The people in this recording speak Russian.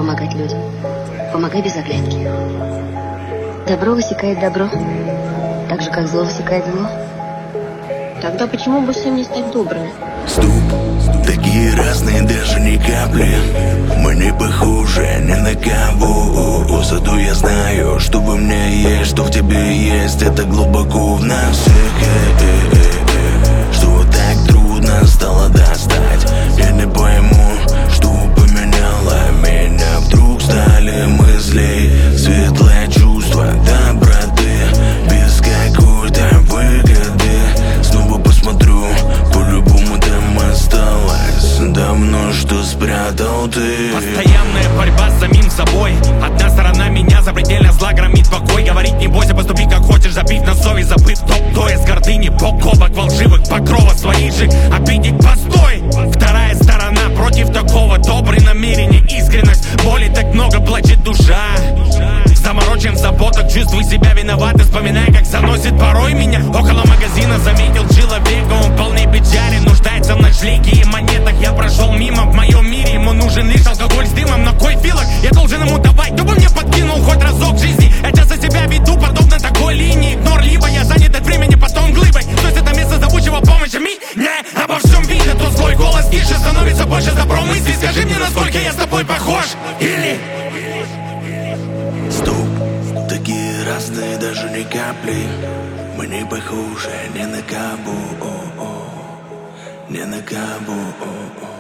помогать людям. Помогай без оглядки. Добро высекает добро, так же, как зло высекает зло. Тогда почему бы всем не стать добрыми? Стоп, такие разные, даже ни капли. Мы не похожи ни на кого. Зато я знаю, что во мне есть, что в тебе есть. Это глубоко в нас всех. Что так трудно стало достать. Я не пойму, что поменяло меня. Вдруг стали мы злей. Светлое чувство доброты без какой-то выгоды. Снова посмотрю, по-любому там осталось давно, что спрятал ты. Постоянная борьба с самим собой. Одна сторона меня запредельно зла громит покой. Говорить не бойся, поступи как хочешь, забив на совесть, забыв кто из гордыни, бок о бок волживых покровов своих же обидеть постой. Вторая сторона против такого, добрые намерения, искренность. Боли так много, плачет душа. Заморочен в заботах, чувствую себя виноват, вспоминая, как заносит порой меня. Около магазина заметил человека, он полный печали, нуждается в ночлеге и монетах. Я прошел мимо, в моем мире ему нужен лишь алкоголь с дымом. На кой филок я должен ему давать, кто бы мне подкинул хоть разок в жизни. Я часто себя веду подобно такой линии. Игнор, либо я занят от времени потом глыбой. То есть это место зовущего помощи мне обо всем видно, то злой голос тише становится больше добро мысли. Скажи мне, насколько я с тобой похож, или... Стоп, такие разные, даже ни капли. Мы не похожи ни на кого, ни на кого.